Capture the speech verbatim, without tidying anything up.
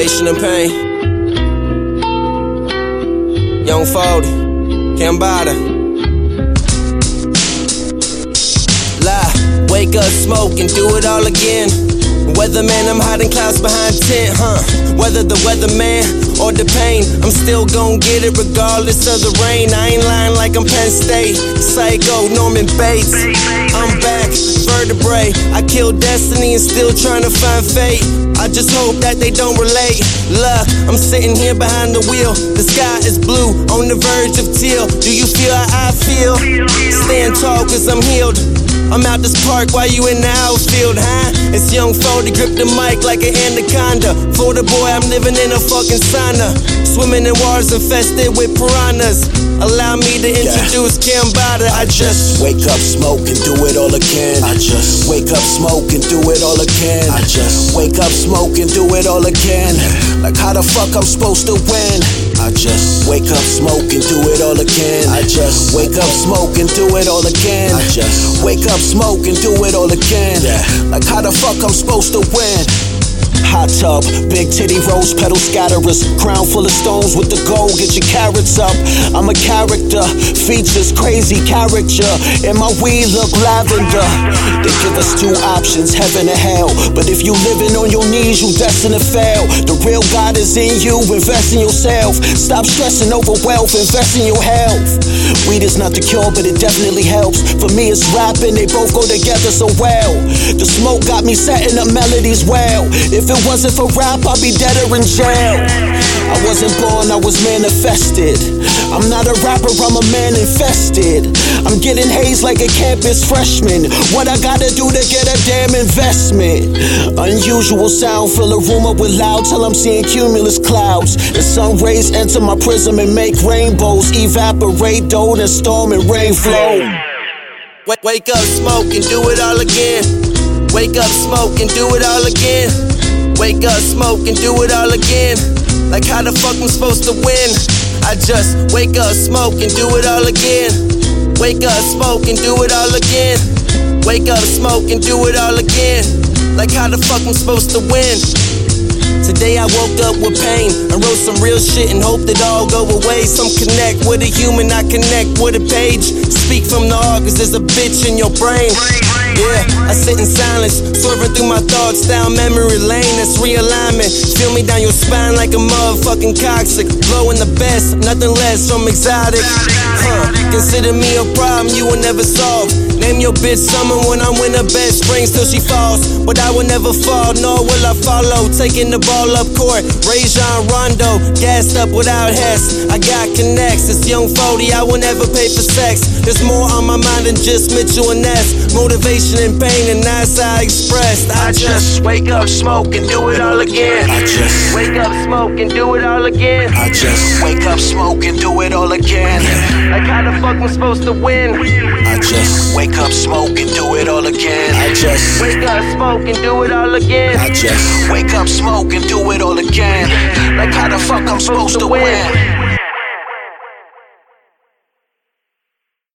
Motivation and pain. Young Forty, Cambada. Lie, wake up, smoke, and do it all again. Weatherman, I'm hiding clouds behind tent, huh? Whether the weatherman or the pain, I'm still gon' get it regardless of the rain. I ain't lying like I'm Penn State. Psycho, Norman Bates. I'm back, vertebrae. I killed destiny and still trying to find fate. I just hope that they don't relate. Look, I'm sitting here behind the wheel. The sky is blue, on the verge of teal. Do you feel how I feel? Stand tall cause I'm healed. I'm out this park while you in the outfield, huh? It's Young Forty, grip the mic like an anaconda. For the boy, I'm living in a fucking sauna. Swimming in waters infested with piranhas. Allow me to introduce yeah. Cambada. I just wake up, smoke, and do it all again. I just wake up, smoke, and do it all again. I just wake up, smoke, and do it all again. Like how the fuck I'm supposed to win? I just wake up, smoke, and do it all again. I just wake up, smoke, and do it all again. I just wake up, smoke, and do it all again. Yeah. Like how the fuck I'm supposed to win? Hot tub, big titty rose petal scatterers, crown full of stones with the gold, get your carrots up. I'm a character, features crazy character, and my weed look lavender. They give us two options, heaven or hell, but if you living on your knees, you destined to fail. The real God is in you, invest in yourself. Stop stressing over wealth, invest in your health. Weed is not the cure, but it definitely helps. For me it's rapping, they both go together so well. The smoke got me setting up melodies well. If it wasn't for rap, I'd be dead or in jail. I wasn't born, I was manifested. I'm not a rapper, I'm a man infested. I'm getting hazed like a campus freshman. What I gotta do to get a damn investment? Unusual sound, fill a room up with loud till I'm seeing cumulus clouds. The sun rays enter my prism and make rainbows evaporate, dough and storm and rain flow. Wake, wake up, smoke, and do it all again. Wake up, smoke, and do it all again. Wake up, smoke, and do it all again. Like how the fuck I'm supposed to win? I just wake up, smoke, and do it all again. Wake up, smoke, and do it all again. Wake up, smoke, and do it all again. Like how the fuck I'm supposed to win? Today I woke up with pain and wrote some real shit and hope that all go away. Some connect with a human, I connect with a page. Speak from the heart cause there's a bitch in your brain. Yeah, I sit in silence, swerving through my thoughts down memory lane. That's realignment. Feel me down your spine like a motherfucking toxic. Blowing the best, nothing less from exotic. Huh, consider me a problem you will never solve. Name your bitch summer when I'm winter best, spring till she falls. But I will never fall, nor will I follow. Taking the ball up court, Rajon Rondo, gassed up without Hess. I got connects, it's Young Forty, I will never pay for sex. There's more on my mind than just Mitchell and Ness. Motivation and pain, and that's how I expressed. I just wake up, smoke, and do it all again. I just wake up, smoke, and do it all again. I just wake up, smoke, and do it all again. Like how the fuck I'm supposed to win? I just wake up, smoke, and do it all again. I just wake up, smoke, and do it all again. I just wake up, smoke, and do it all again. Like how the fuck I'm supposed to win?